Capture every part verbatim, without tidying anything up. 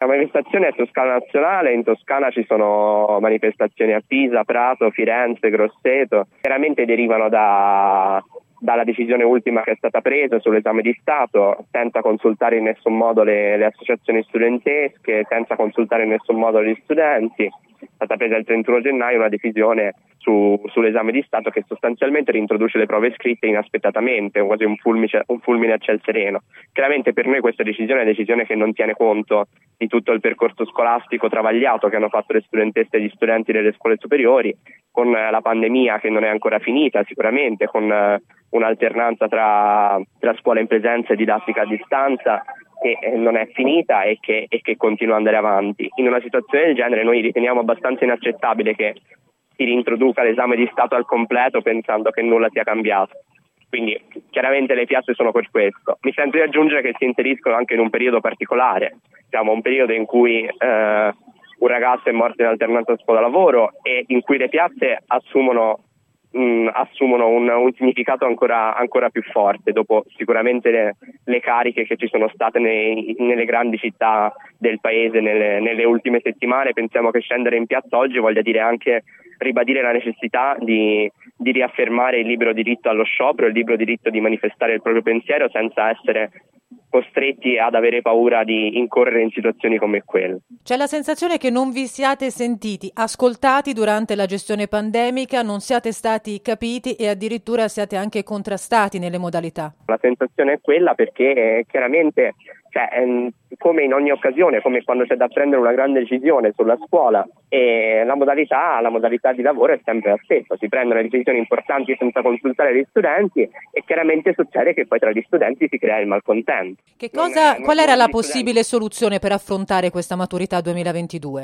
manifestazione è su scala nazionale, in Toscana ci sono manifestazioni a Pisa, Prato, Firenze, Grosseto, chiaramente derivano da, dalla decisione ultima che è stata presa sull'esame di Stato, senza consultare in nessun modo le, le associazioni studentesche, senza consultare in nessun modo gli studenti. È stata presa il trentuno gennaio una decisione su, sull'esame di Stato che sostanzialmente reintroduce le prove scritte inaspettatamente, quasi un fulmine, un fulmine a ciel sereno. Chiaramente per noi questa decisione è una decisione che non tiene conto di tutto il percorso scolastico travagliato che hanno fatto le studentesse e gli studenti delle scuole superiori, con la pandemia che non è ancora finita sicuramente, con un'alternanza tra, tra scuola in presenza e didattica a distanza che non è finita e che, e che continua ad andare avanti. In una situazione del genere noi riteniamo abbastanza inaccettabile che si reintroduca l'esame di Stato al completo pensando che nulla sia cambiato. Quindi chiaramente le piazze sono per questo. Mi sento di aggiungere che si inseriscono anche in un periodo particolare, diciamo un periodo in cui eh, un ragazzo è morto in alternanza scuola-lavoro e in cui le piazze assumono Mh, assumono un, un significato ancora, ancora più forte dopo sicuramente le, le cariche che ci sono state nei, nelle grandi città del paese nelle, nelle ultime settimane. Pensiamo che scendere in piazza oggi voglia dire anche ribadire la necessità di, di riaffermare il libero diritto allo sciopero, il libero diritto di manifestare il proprio pensiero senza essere costretti ad avere paura di incorrere in situazioni come quelle. C'è la sensazione che non vi siate sentiti ascoltati durante la gestione pandemica, non siate stati capiti e addirittura siate anche contrastati nelle modalità. La sensazione è quella perché eh, chiaramente cioè, ehm, come in ogni occasione, come quando c'è da prendere una grande decisione sulla scuola, e la modalità, la modalità di lavoro è sempre la stessa, si prendono decisioni importanti senza consultare gli studenti e chiaramente succede che poi tra gli studenti si crea il malcontento. Che cosa, non, qual non era la possibile studenti. soluzione per affrontare questa maturità duemilaventidue?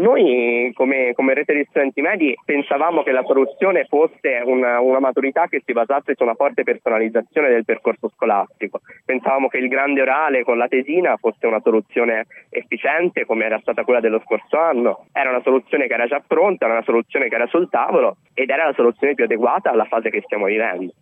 Noi come, come rete di studenti medi pensavamo che la soluzione fosse una, una maturità che si basasse su una forte personalizzazione del percorso scolastico. Pensavamo che il grande orale con la tesina fosse una soluzione efficiente come era stata quella dello scorso anno, era una soluzione che era già pronta, era una soluzione che era sul tavolo ed era la soluzione più adeguata alla fase che stiamo vivendo.